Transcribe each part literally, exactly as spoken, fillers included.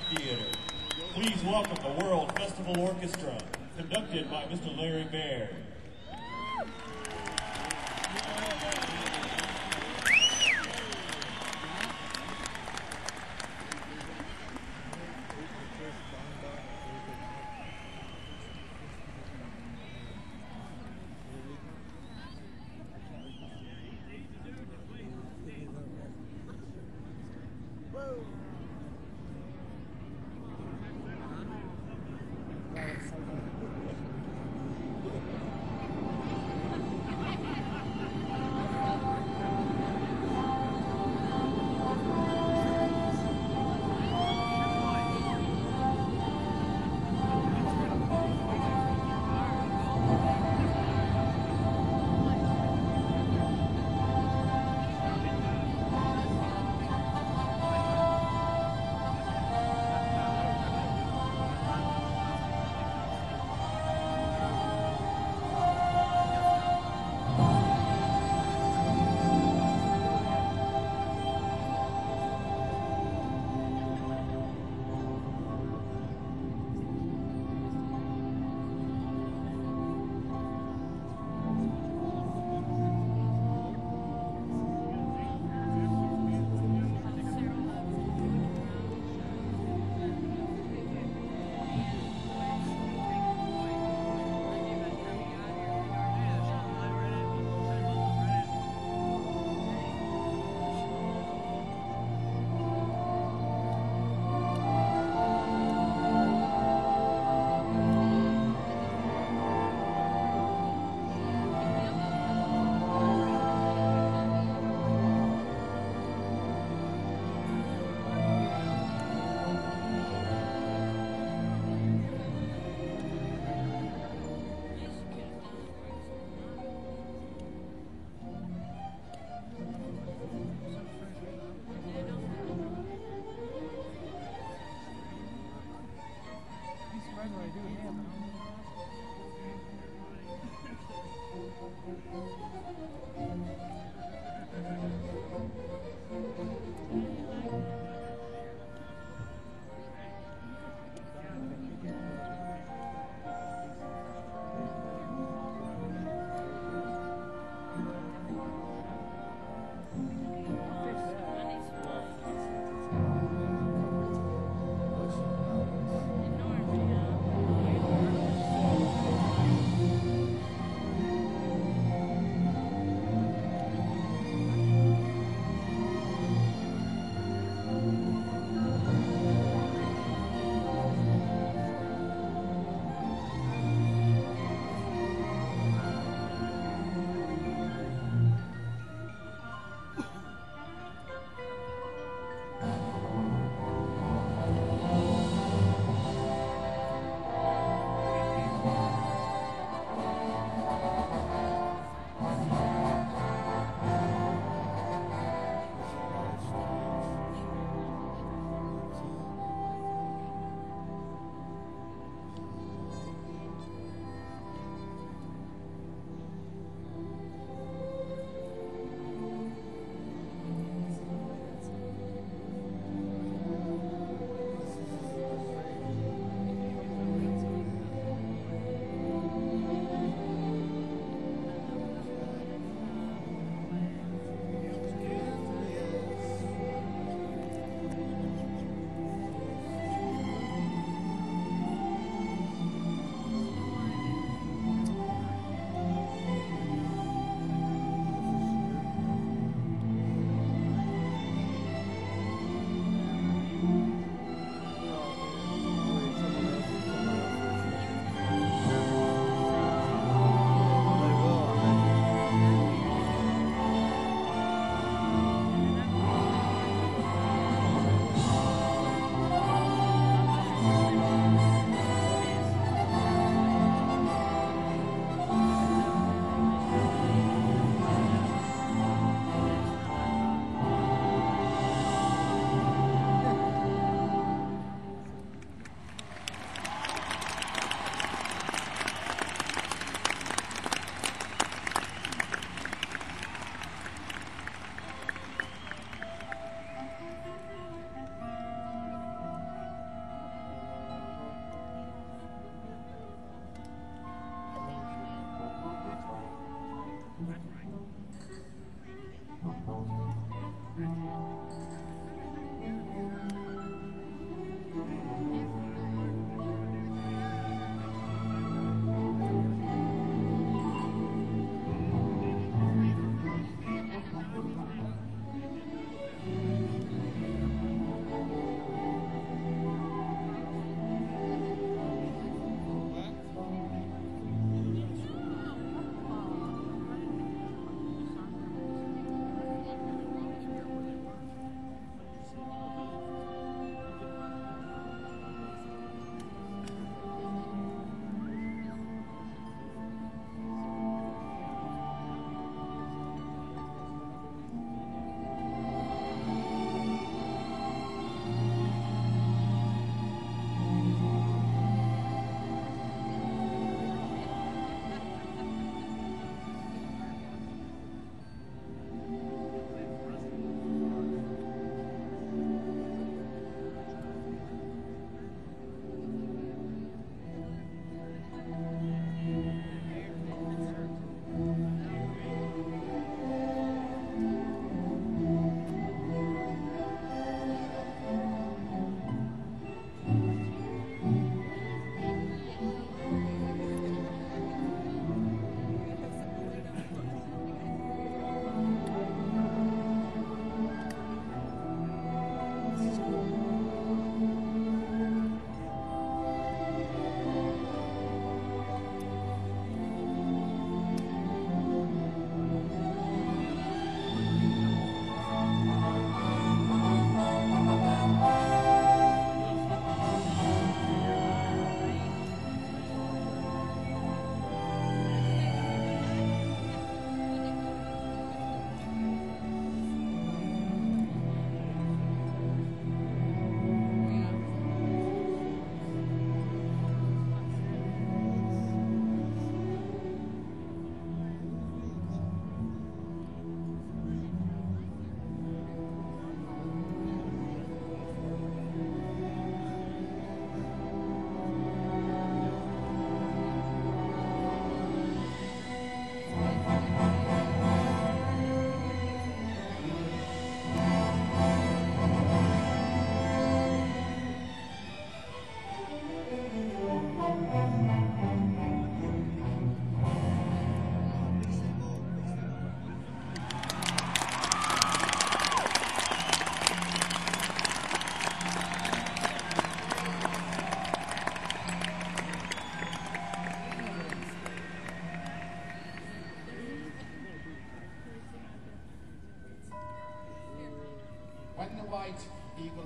Theater. Please welcome the World Festival Orchestra, conducted by Mister Larry Baird.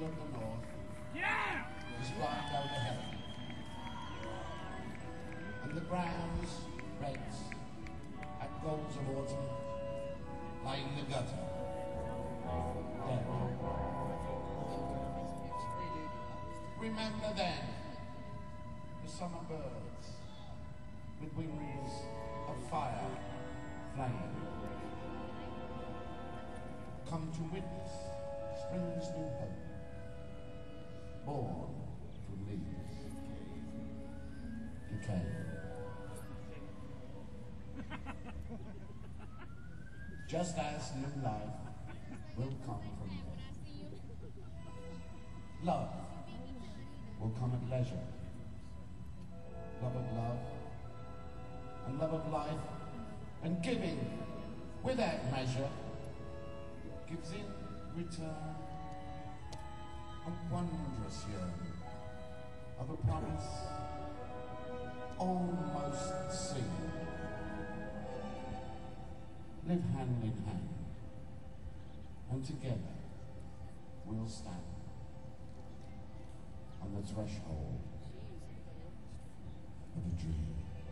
of the north yeah! is bright overhead, and the browns, reds, and golds of autumn lie in the gutter, dead. Remember then the summer birds with wings of fire, flame, come to witness spring's new hope, born from leaves decay. Just as new life will come from them. Love will come at leisure. Love of love and love of life, and giving without measure gives in return a wondrous yearning of a promise almost seen. Live hand in hand, and together we'll stand on the threshold of a dream.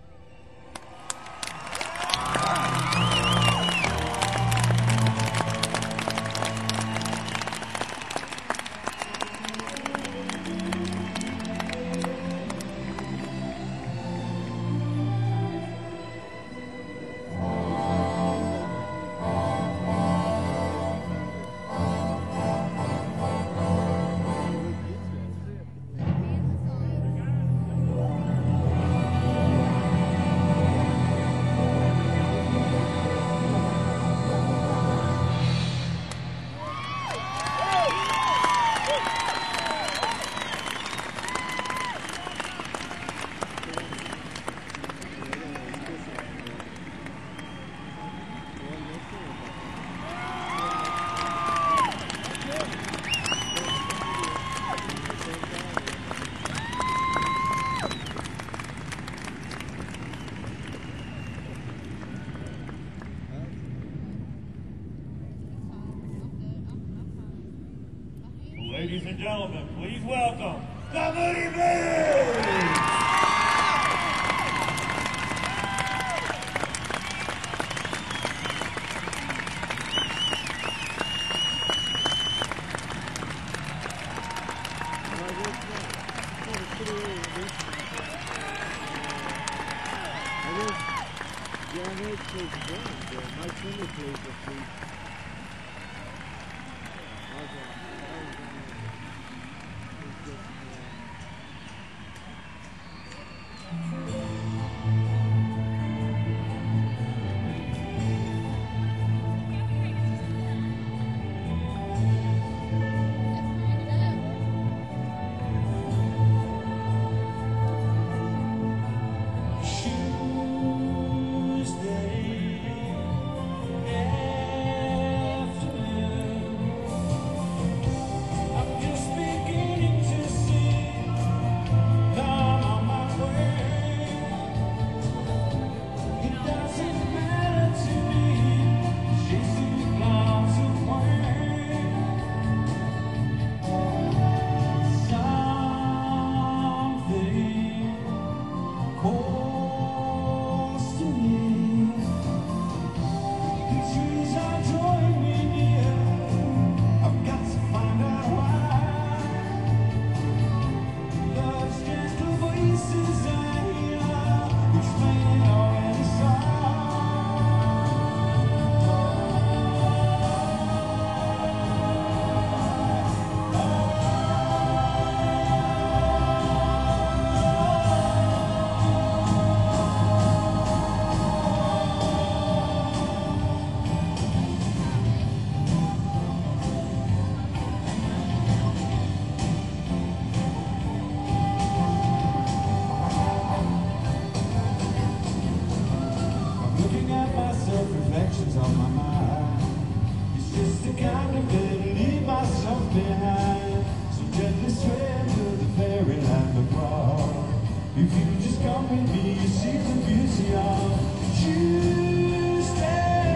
Ladies and gentlemen, please welcome the Moody Blues!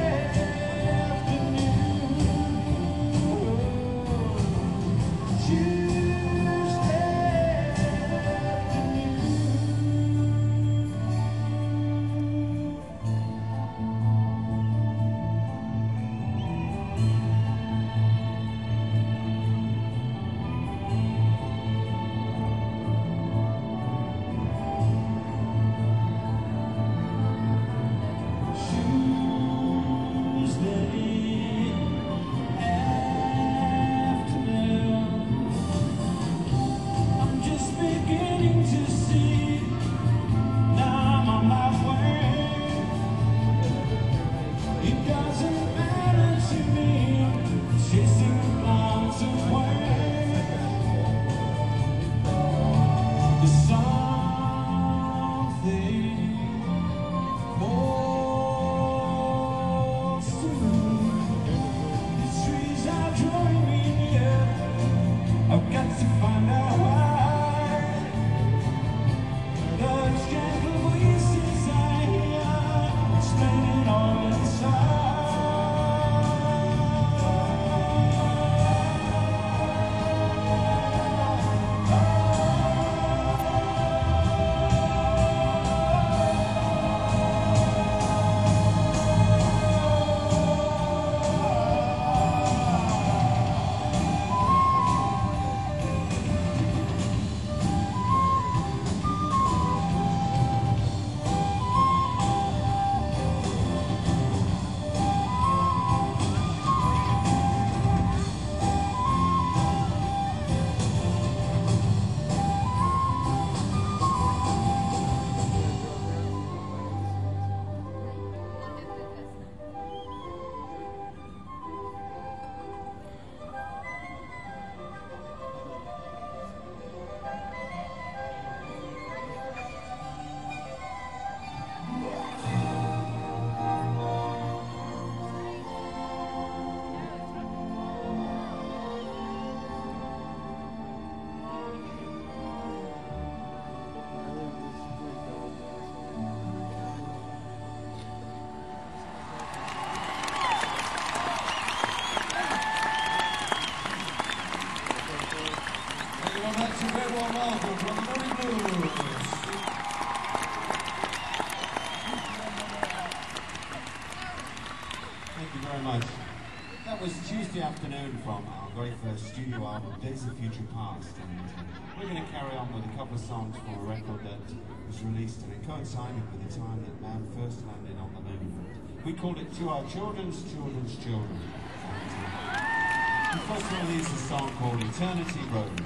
You Afternoon from our very first studio album, Days of Future Past, and uh, we're going to carry on with a couple of songs from a record that was released and it coincided with the time that man first landed on the moon. We called it To Our Children's Children's Children. And, uh, the first one of these is a song called Eternity Road.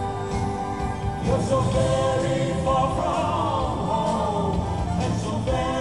You're so very far from home, and so very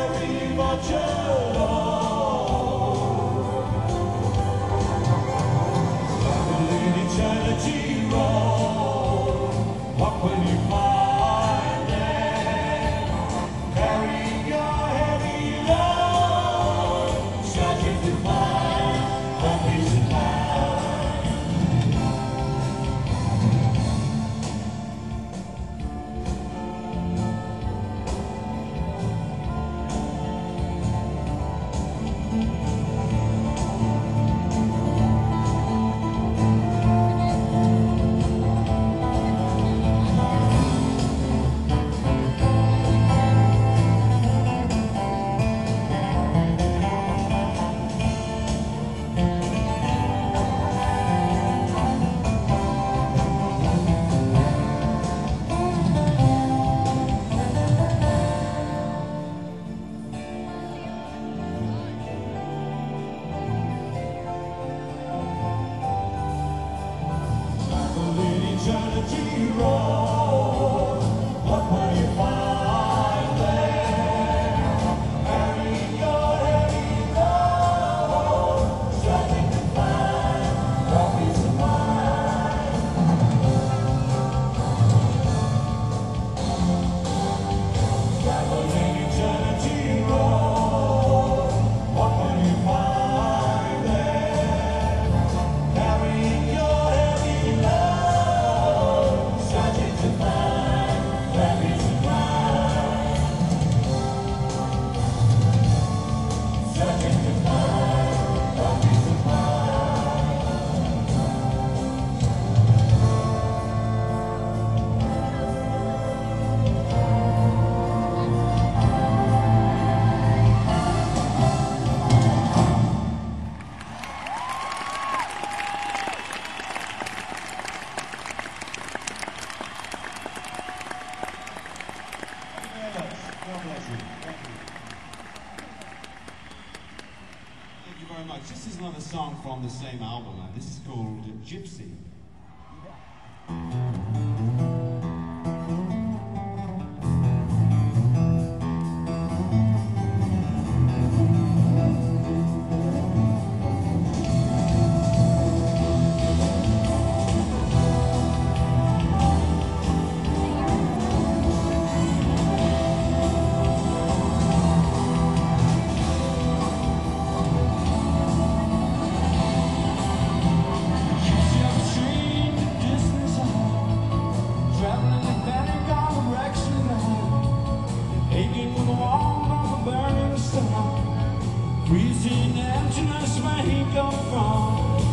This is another song from the same album, and this is called Gypsy. Freezing emptiness where he come from.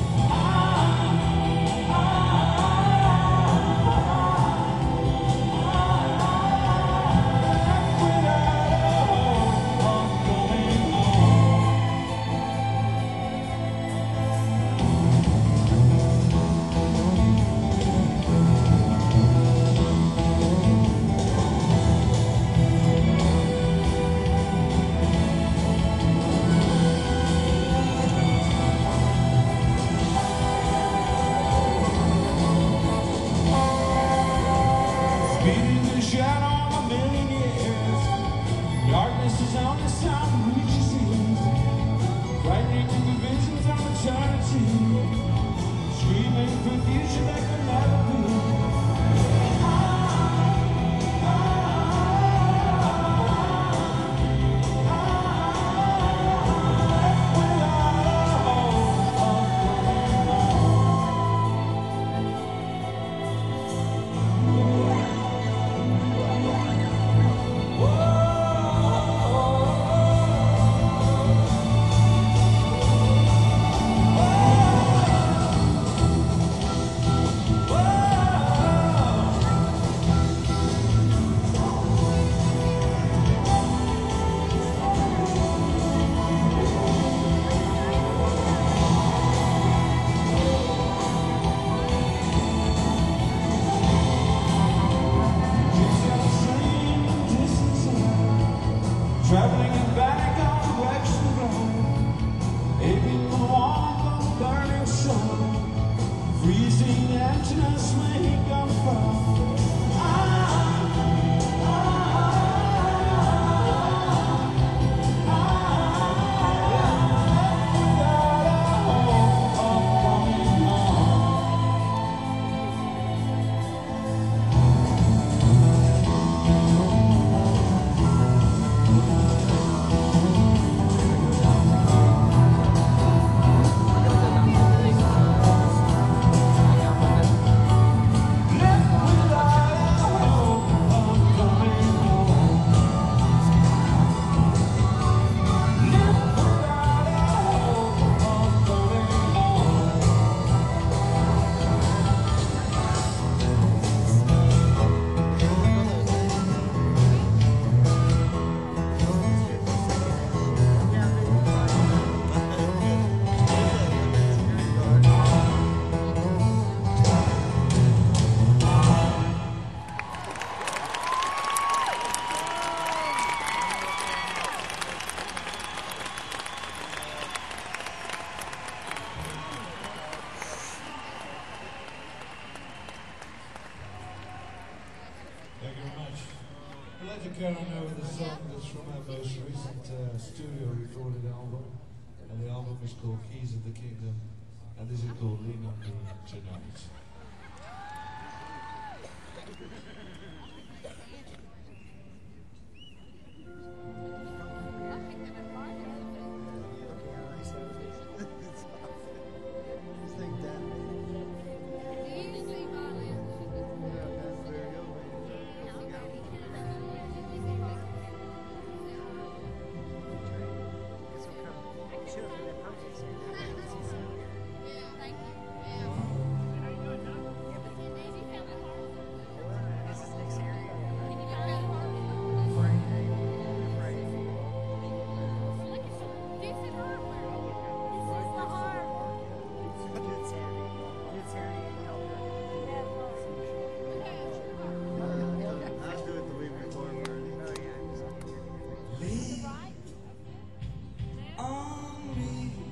Get On Over the Song that's from our most recent uh, studio recorded album, and the album is called Keys of the Kingdom, and this is called Lean On Me Tonight. On me.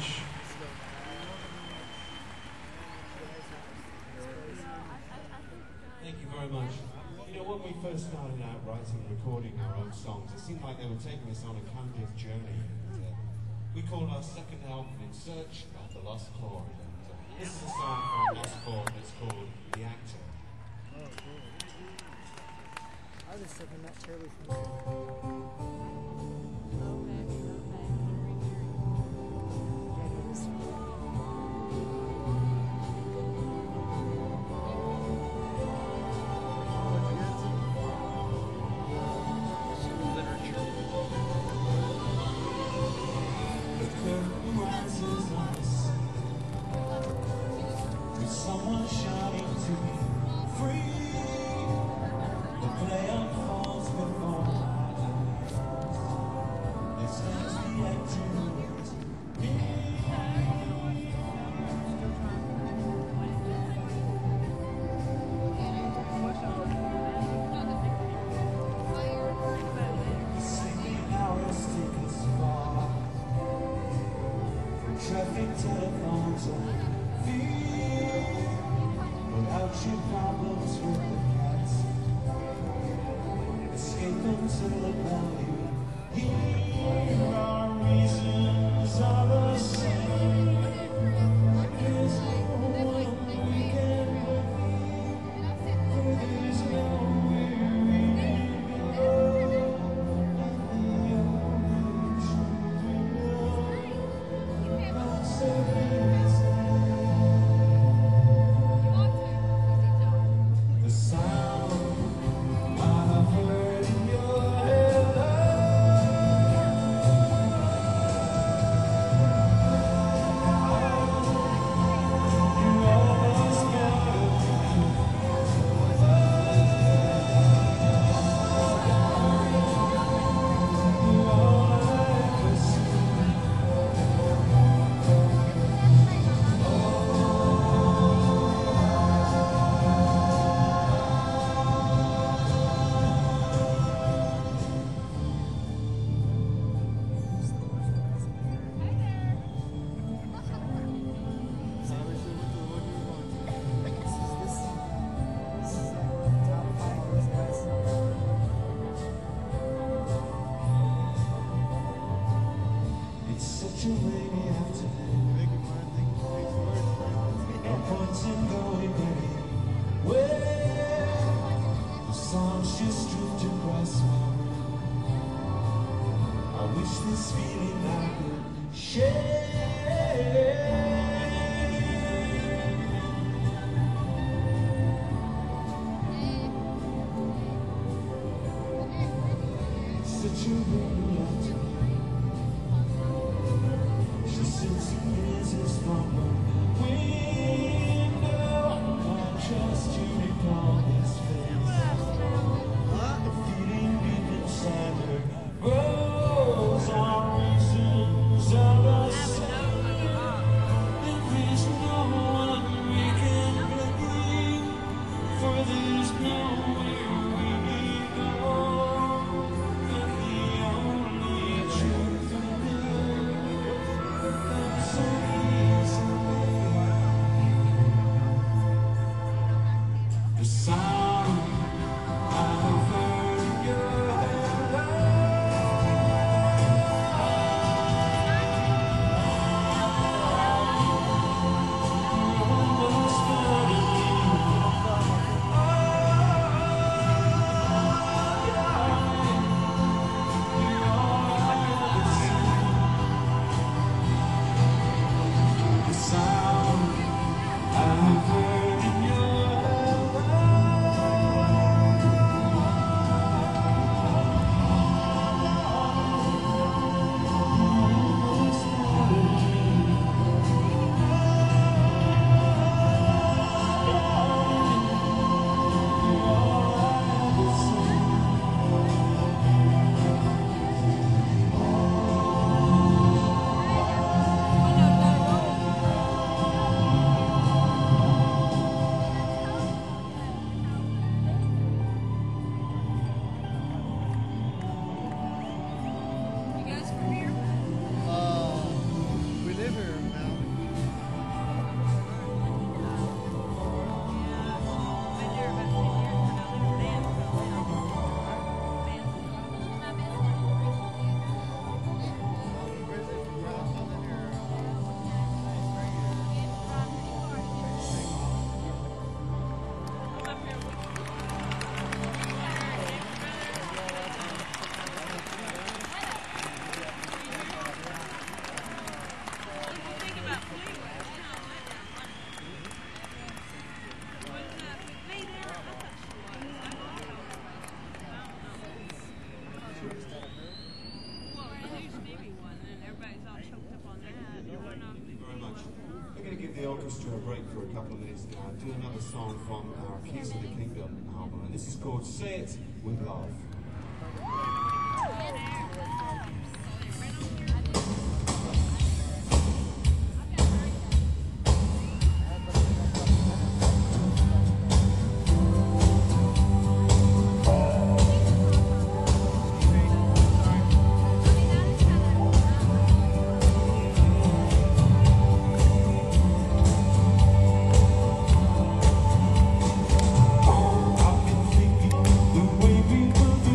much. Thank you very much. You know, when we first started out writing and recording our own songs, it seemed like they were taking us on a kind of journey. And, uh, we called our second album In Search of the Lost Chord. And, uh, this is a song from Lost Chord that's called The Actor. Oh, cool. I was just looking that terribly from Someone shouting to be free. The play unfolds before my eyes. It's as the actor knows me. The sleeping hours take us far. Traffic, telephones, and feet. Without your problems with the cats, escape until the value. Here our reasons are the same. There's no one we can believe, for there's nowhere we belong. And the only truth we know, God said it's the sound I've heard in your hello. You always gather me. You're all I ever see. It's such a rainy afternoon. No point in going anywhere. The songs just drift across my room. I wish this feeling I could share. It's such a rainy afternoon. She sits and gazes from her window. I trust you recall his face. The feeling deep inside her grows. Our reasons are the same. the orchestra a break for a couple of minutes now, do another song from our Keys of the Kingdom album, and this is called Say It With Love. The way we were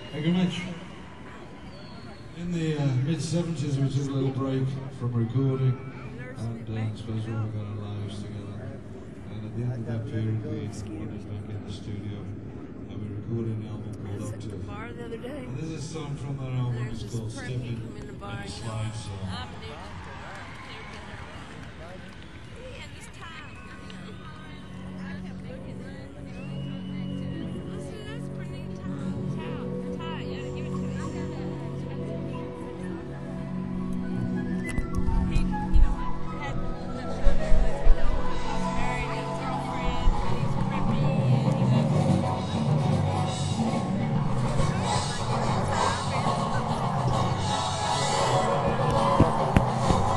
Thank you very much. In the uh, mid seventies, we took a little break from recording, and uh, I suppose we all got our lives together. And at the end of that period, we wandered back in the studio, and we recorded an album called Up To. Bar the other day. And this is a song from that album. It's called Stepping in the Slide Song. Thank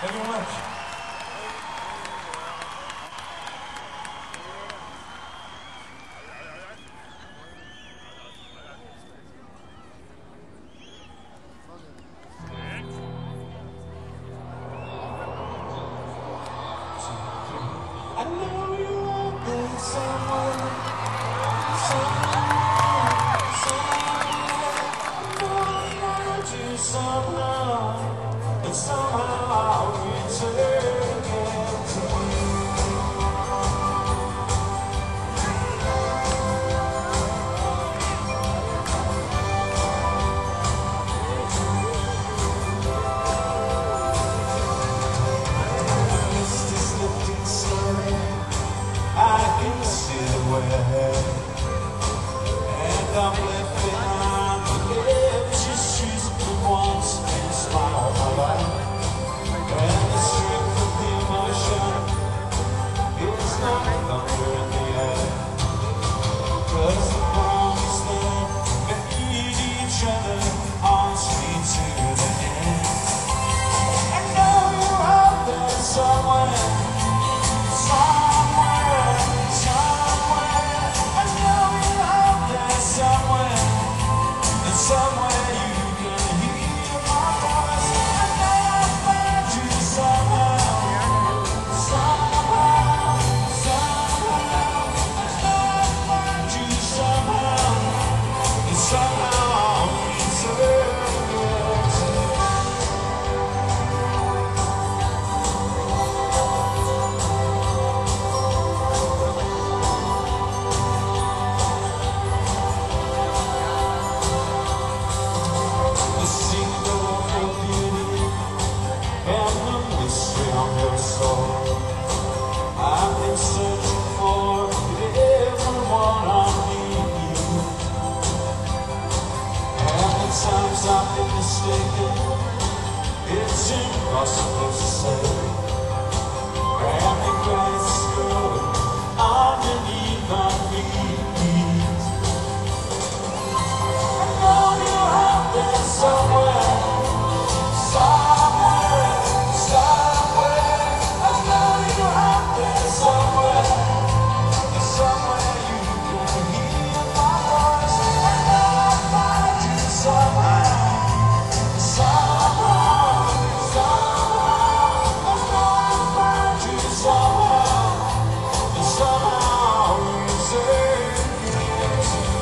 Thank you very much. I know you're out there somewhere, somewhere, somewhere. I know I found you somehow, but somehow I'll return again to you. The mist is lifting slowly, I can see the way, and I'm left behind the empty streets that once made a smile of my life. And the strength of the emotion is not thunder in the air, 'cause the promise that we need each other haunts me to the end. I know you're out there somewhere, somewhere, somewhere. I know you're out there somewhere, and somewhere you can hear my voice. I know I'll find you somehow, somehow, somehow. I know I'll find you somehow, and somehow I'll return again to you. The single of your beauty and the mystery of your soul, I've been searching for everyone I need. And the times I've been mistaken, it's impossible to say. And the grass is growing underneath my feet. I know you're out there somewhere, somewhere, somewhere. I know you're out there somewhere, and somewhere you can hear my voice. I know I'll find you somehow, somehow, somehow. I know I'll find you somehow, and somehow I'll return again to you.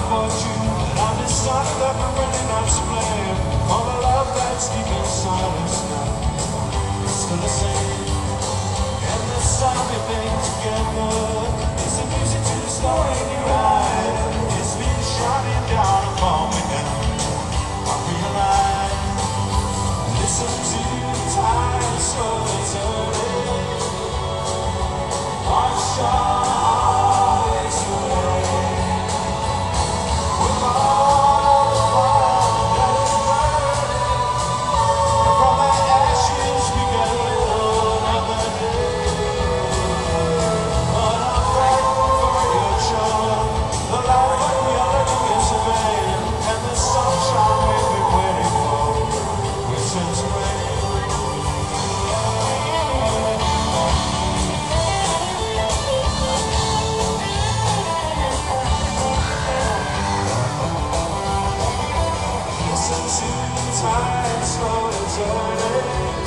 fortune, and I'm decided that we're running out to blame. All the love that's deep inside us now, it's still the same. And the sound we make together is the music to the story you write. It's been shining down upon me now. I realize, listen to the tide slowly turning. Watch our hearts away. With all the fire that is burning, and from the ashes we get a little another day. But I'm grateful for your charm, the light that we are living is a vein, and the sunshine we've been waiting for, which turns to rain. Listen to the tide slowly turning.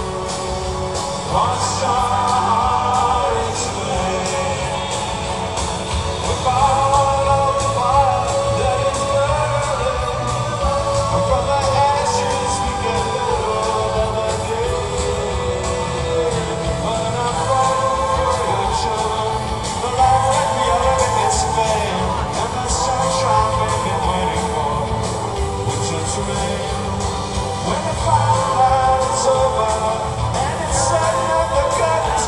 Watch our hearts flame. With all of the fire that is burning, and from the ashes we get a little another day. But I'm grateful for your charm, the life that we are living is fame, and the sunshine we've been waiting for, which turns to rain. When the firelight is over and it's setting up the curtains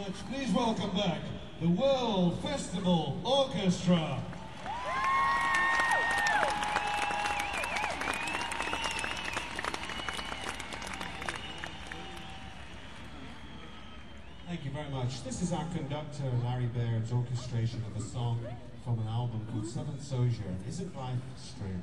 much. Please welcome back the World Festival Orchestra. Thank you very much. This is our conductor, Larry Baird's orchestration of a song from an album called Southern Sojourn. Isn't Life Strange?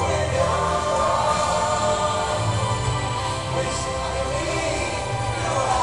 Wish I could be your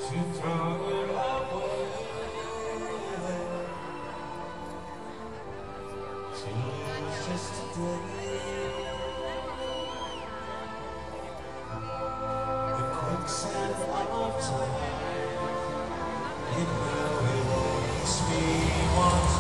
to throw it away. Till it was just a day. The quicksand of time, it will release me once.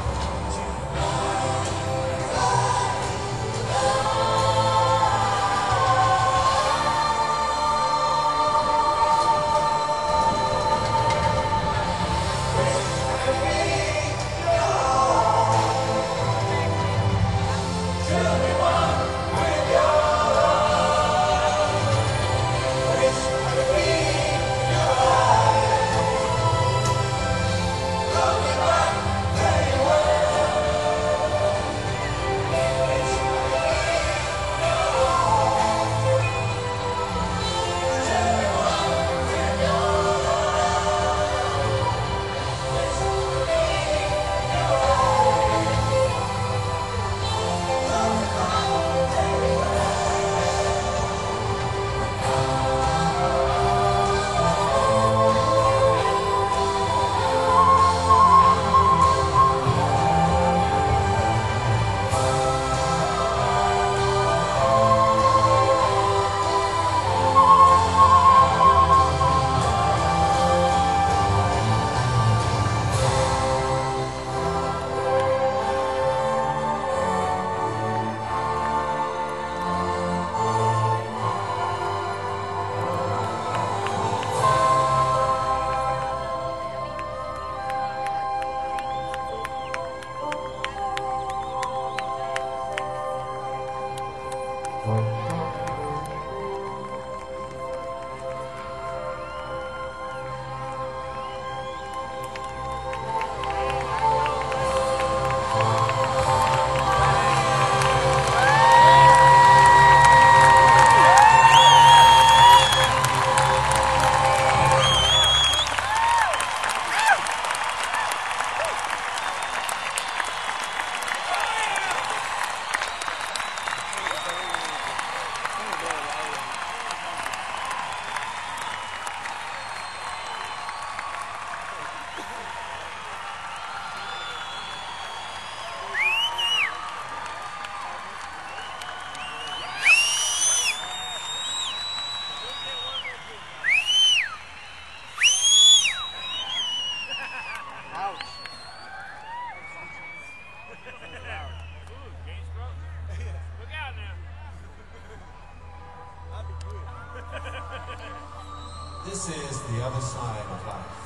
This is the other side of life.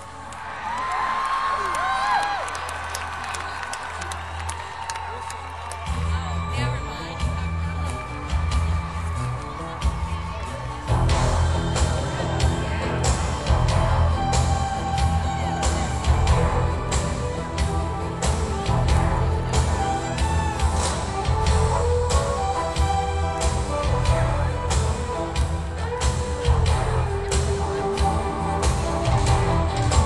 Thank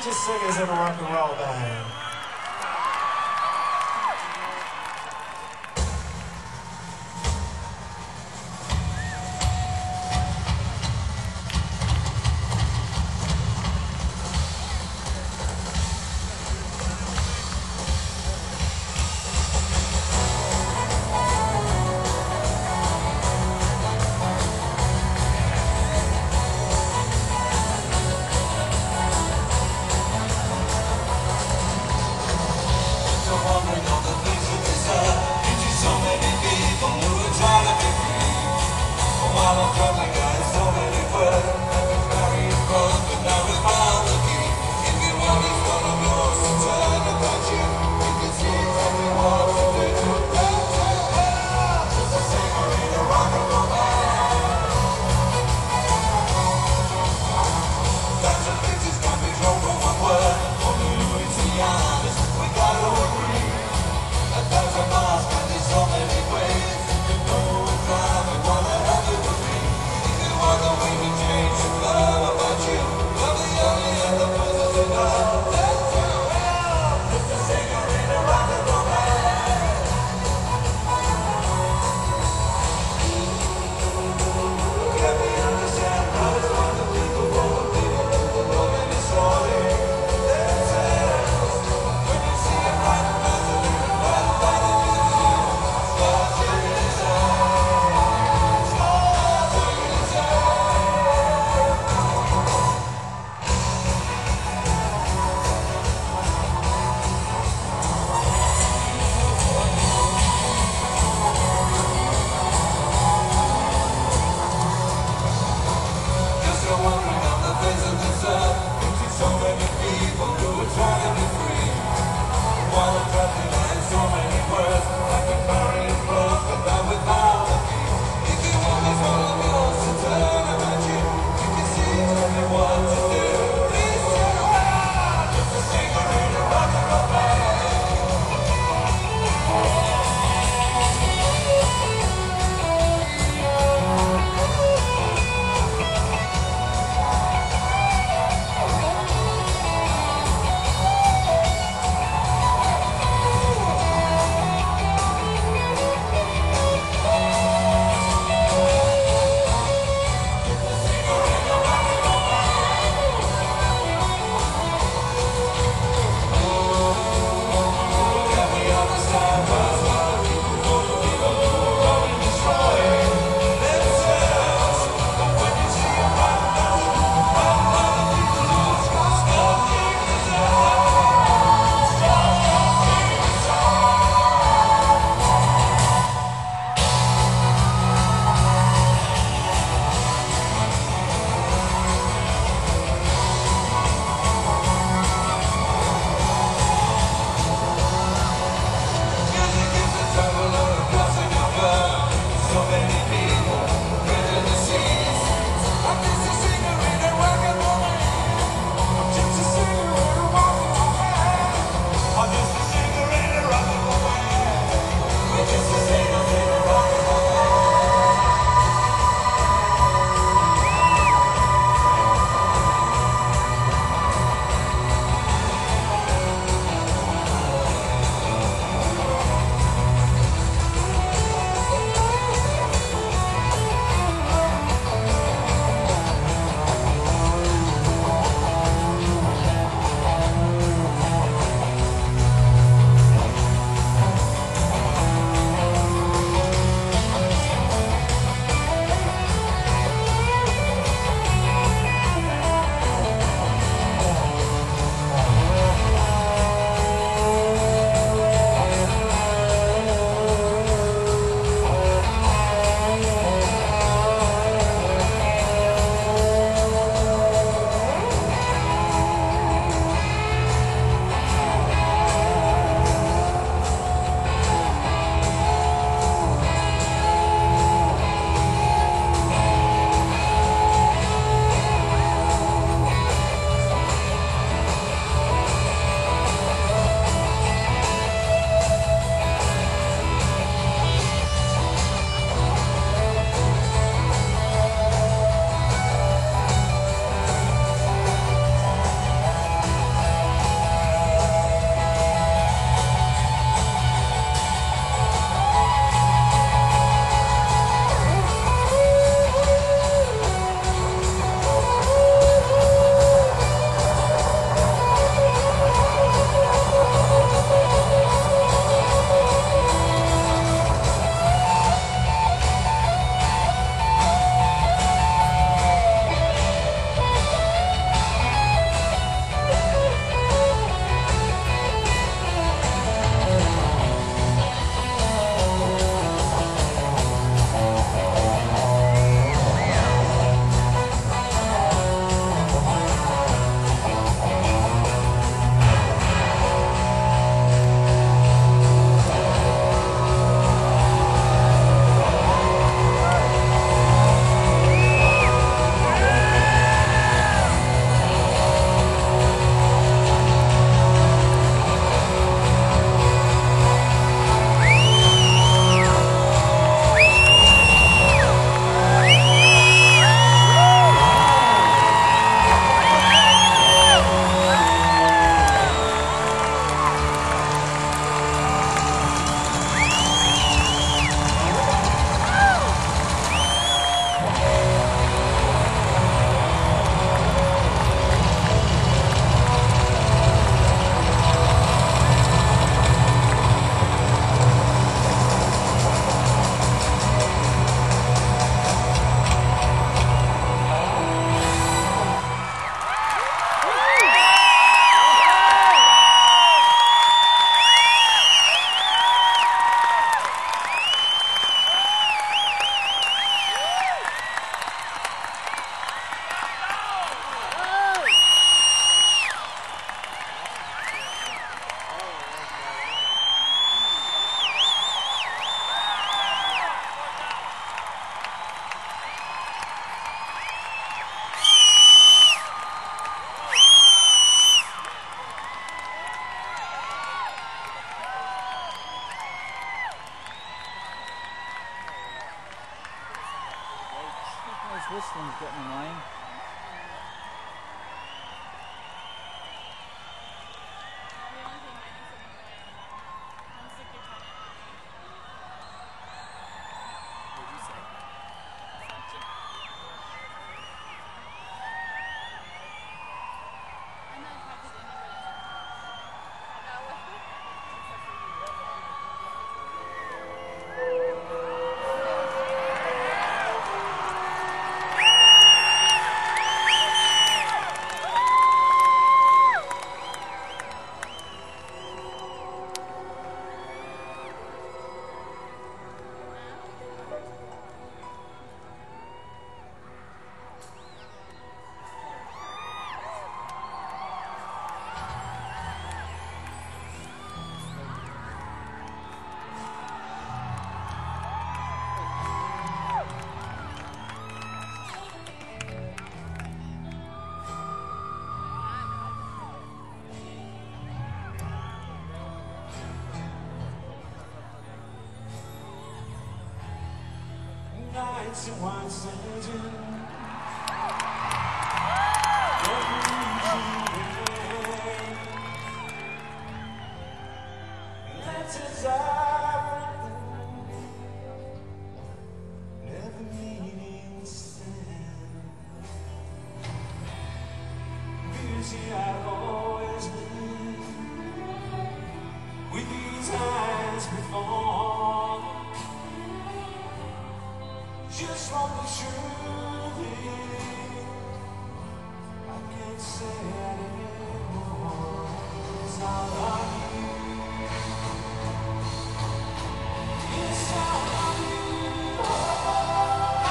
greatest singers in a rock and roll band. whistling's getting annoying. Nights in one sentence. Letters are never meaning to stand. Beauty I've always been with these eyes before. Just want the truth is, I can't say it anymore. 'Cause I love you. Yes, I love you. Oh,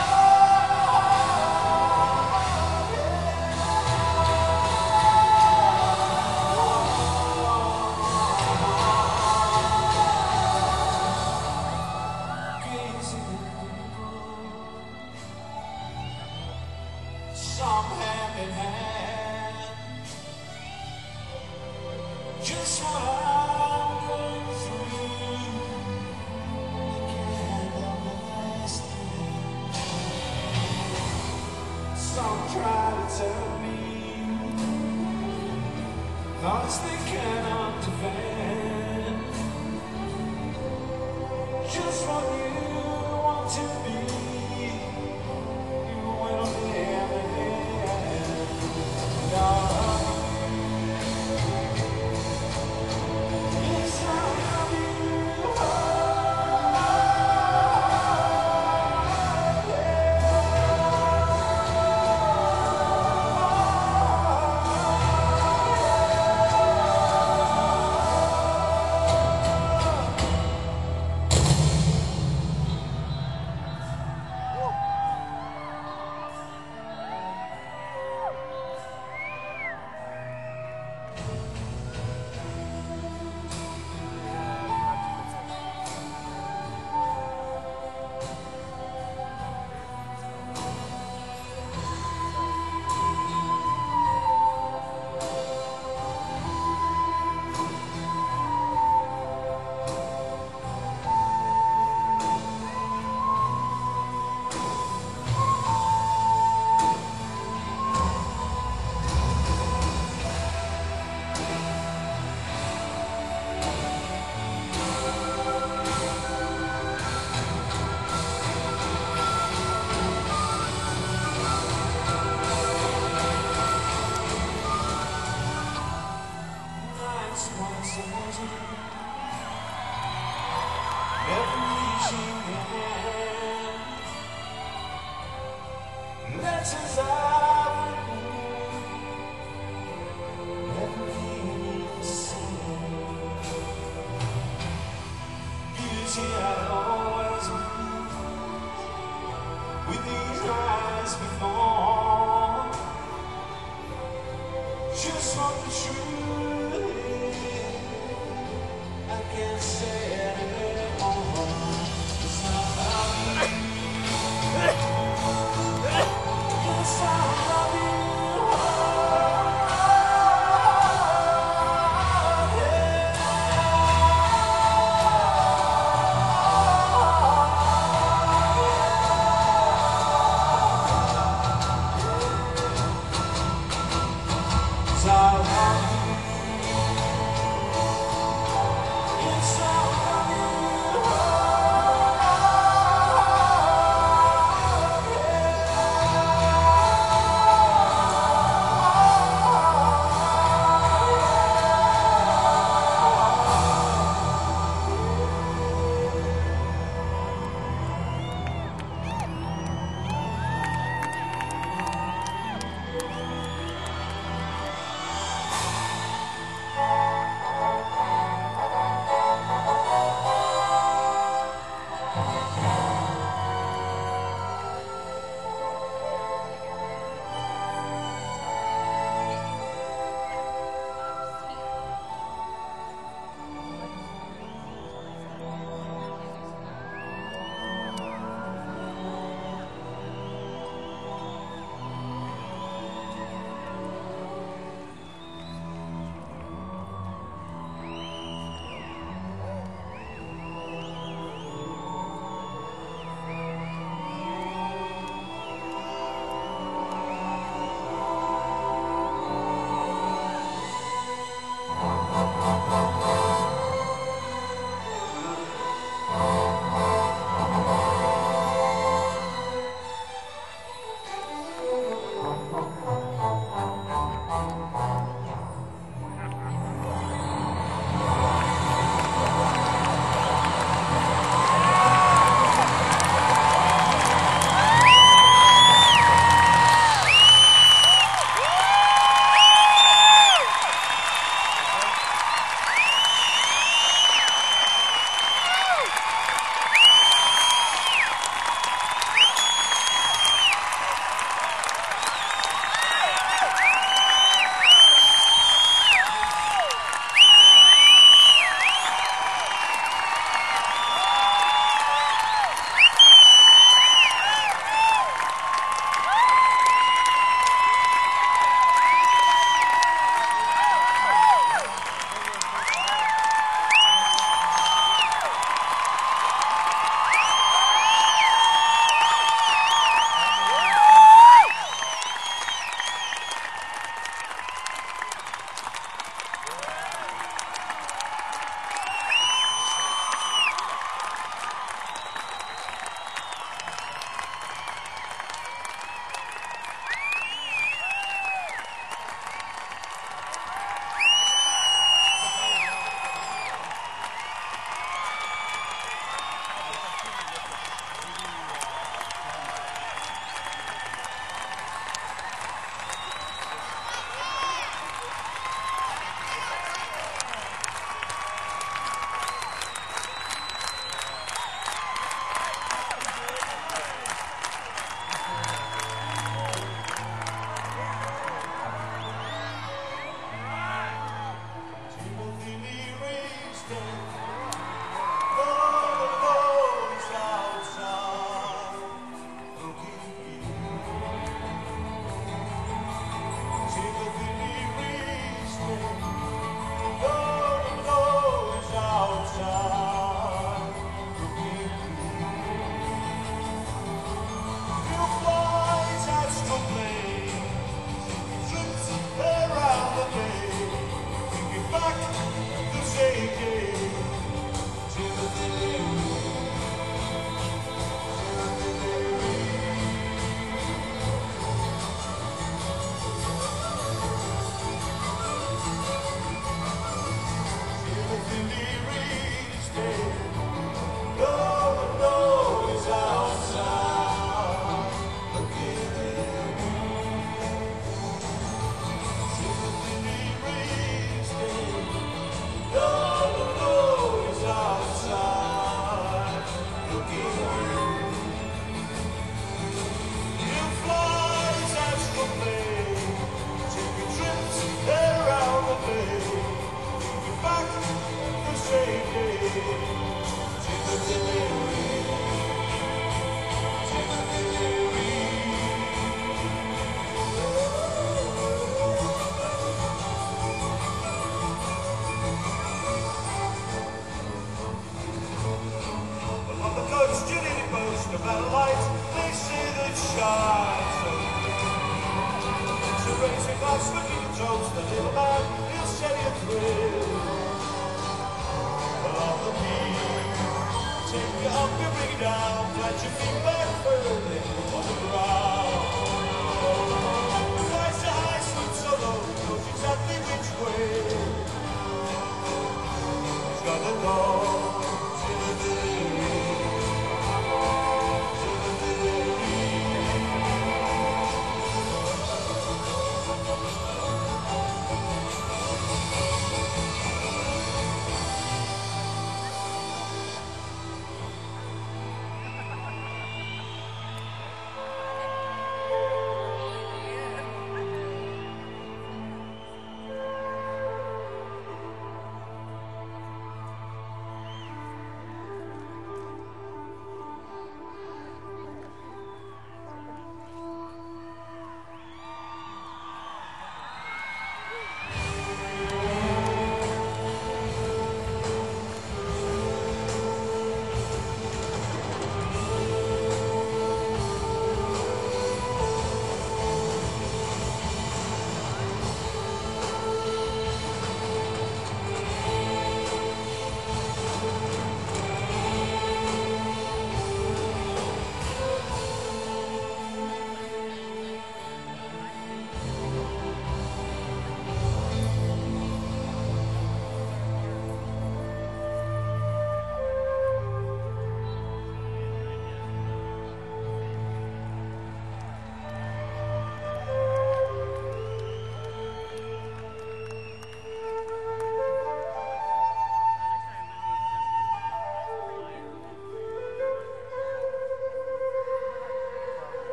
some hand in hand. Just what I'm going through. I can't help but understand. Some try to tell me thoughts they cannot defend. Just what you want to be. Letters are never meaning to say. Beauty I've always been with these eyes before. Just what the truth is, I can't say it anymore. It's not about me. Yes, I love you. you bring it down, plant your feet back firmly on the ground. Fly so high, swoop so low, knows exactly which way. He's got the dog to the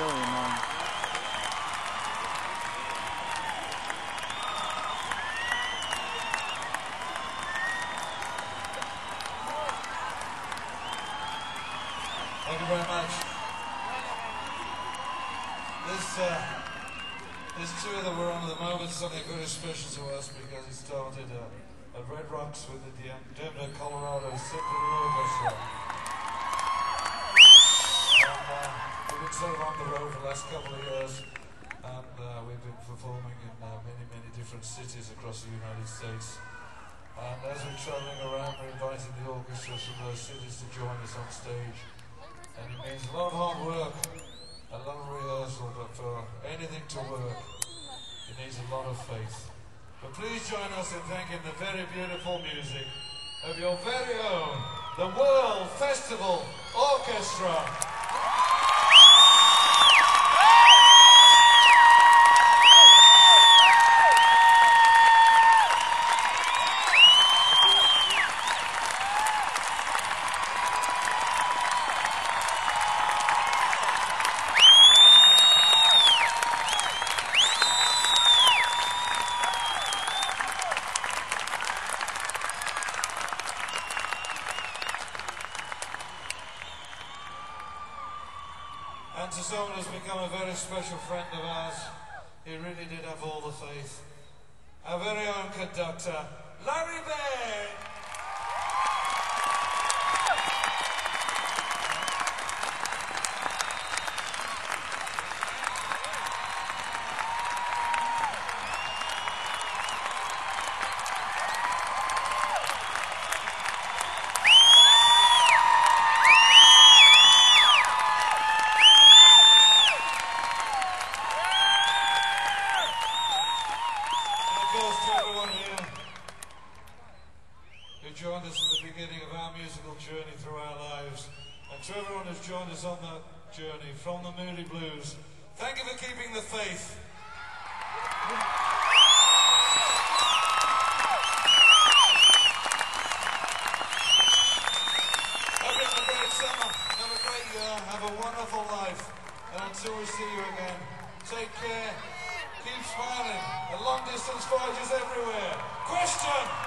really annoying. Thank you very much. This, uh, this tour that we're on at the moment is something very special to us because it started uh, at Red Rocks with the Denver, Colorado Symphony Orchestra. And uh, we've been sort of on the road for the last couple of years, and uh, we've been performing in uh, many, many different cities across the United States. And as we're traveling around, we're inviting the orchestras from those cities to join us on stage. And it means a lot of hard work, a lot of rehearsal, but for anything to work, it needs a lot of faith. But please join us in thanking the very beautiful music of your very own, the World Festival Orchestra. And to someone who's become a very special friend of ours, he really did have all the faith. Our very own conductor, Larry Baird. Joined us at the beginning of our musical journey through our lives, and to everyone who's joined us on that journey from the Moody Blues, thank you for keeping the faith. Have a great summer, have a great year, have a wonderful life, and until we see you again, take care, keep smiling, and long distance voyages everywhere. Question!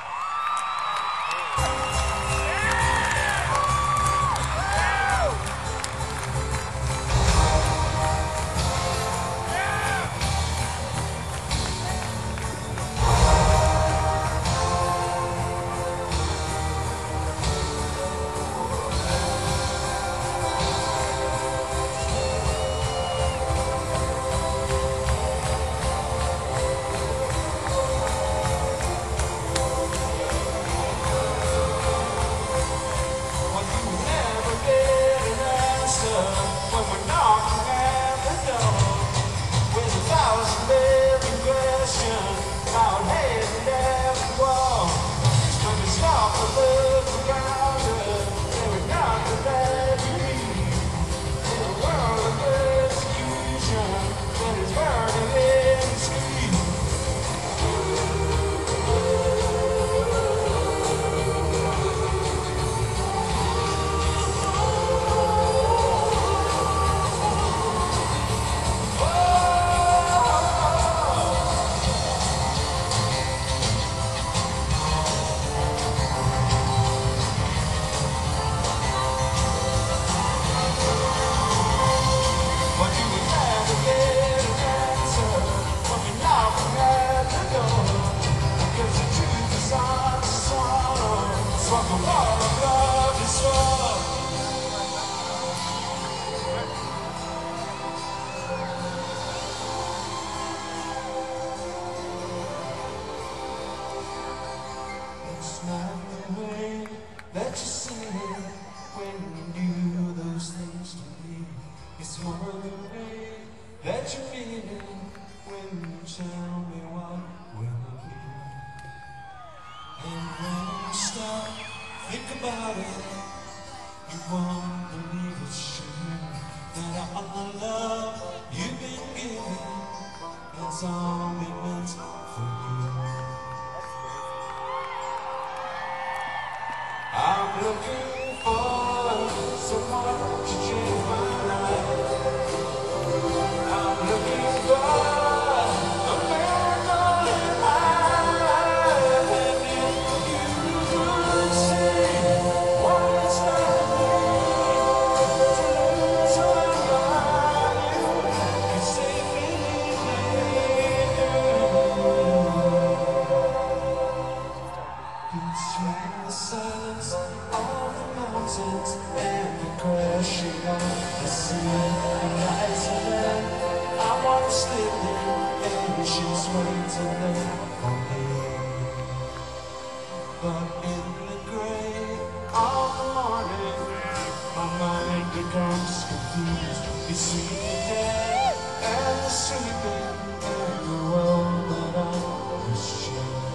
Looking for someone to change my life. mind becomes confused between the dead and the sleeping and the world that I was sharing.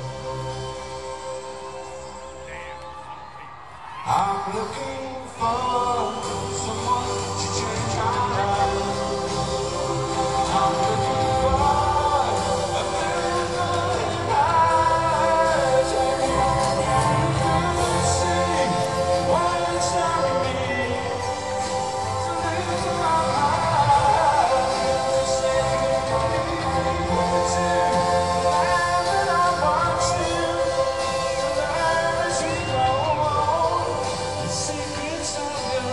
I'm looking for someone to change my life. I'm looking for a miracle in life. Let's see why it's telling me to live my life. Let's say to land that I want to, to learn as we go. The secrets of your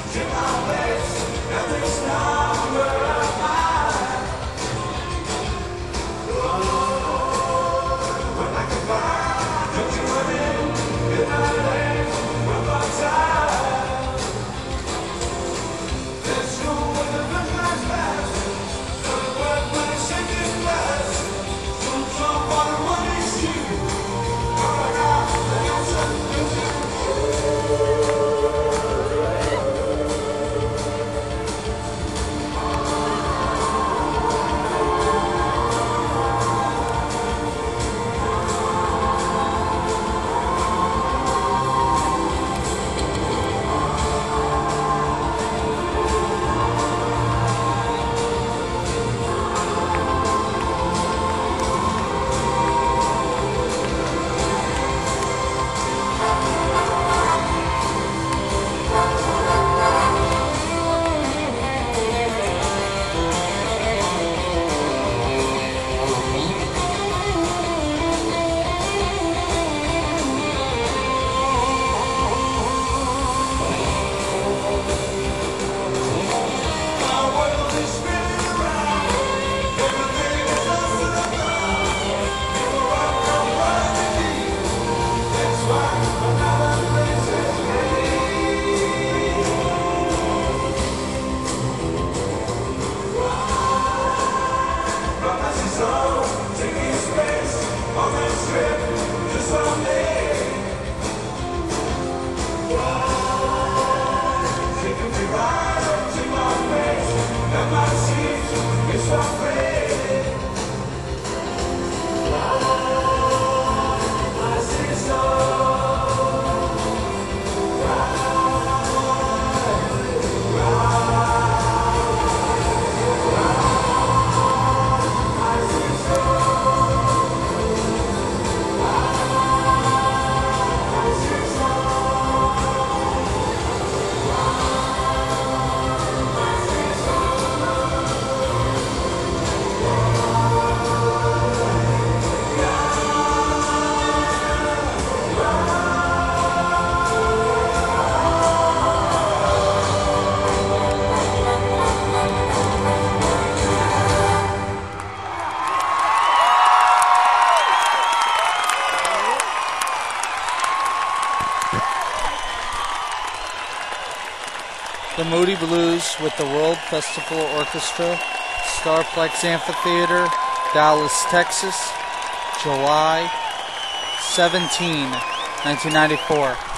The Moody Blues with the World Festival Orchestra, Starplex Amphitheater, Dallas, Texas, July seventeenth, nineteen ninety-four.